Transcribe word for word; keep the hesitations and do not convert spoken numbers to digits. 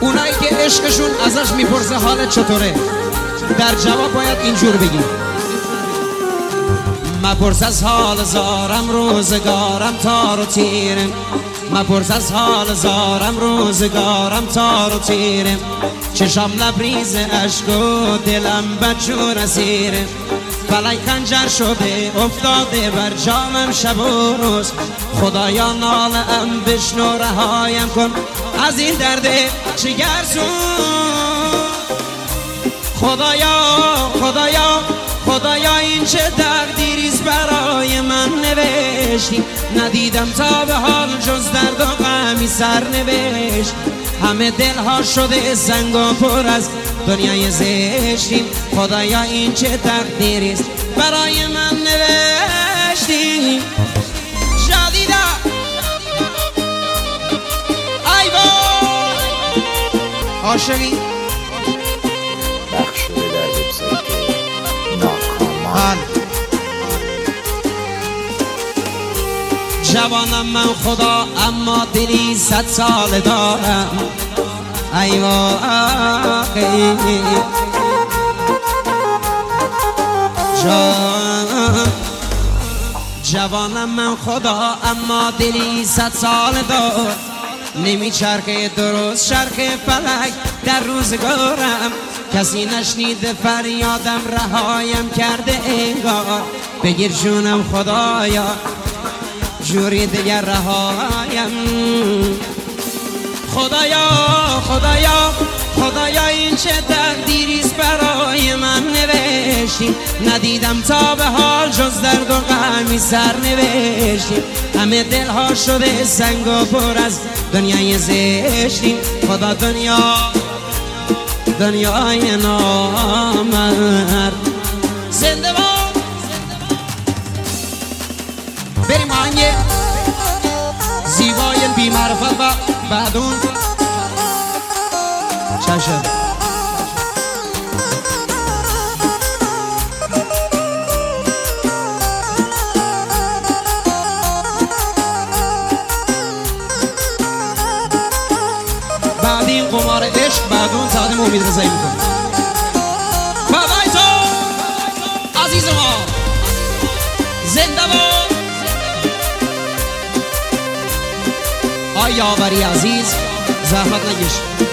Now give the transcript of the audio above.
اونایی که عشقشون ازش میپرسه حالت چطوره، در جواب باید اینجور بگی: مپرس از حال زارم روزگارم تار و تیرم، مپرس از حال زارم روزگارم تار و تیرم، چشام لبریز اشک و دلم بدجور اسیرم، فلک خنجر شده افتاده بر جامم شب و روز، خدایا ناله ام بشنو رهایم کن از این درد جگرسوز. خدایا خدایا خدایا این چه تقدیریست برای من نوشتی، ندیدم تا به حال جز درد و غمی سرنوشت، همه دلها شده سنگ و پر از دنیای زشتی، خدایا این چه تقدیریست برای من نوشتی. جدیده ای وای عاشقی بخش شده در وبسایت ناکامان. جوانم من خدا اما دلی صد سال دارم، ای واقعی جان. جوانم من خدا اما دلی صد سال دارم، نمی چرخه درست چرخ فلک در روزگارم، کسی نشنیده فریادم رهایم کرده انگار، بگیر جونم خدایا جوری دیگر رهایم. خدایا خدایا خدایا این چه تقدیریست برای من نوشتی، ندیدم تا به حال جز درد و غمی سرنوشتی، همه دلها شده سنگ و پر از دنیای زشتی، خدا دنیا دنیای نامرد. زنده باد. بریم آهنگ زیبای بی معرفت و بعدون چشم. بعد این قمار عشق بعدون تقدیم امید رضایی میکنم. بابای تو عزیز ما زنده باد. آی یاوری عزیز زحمت نکش.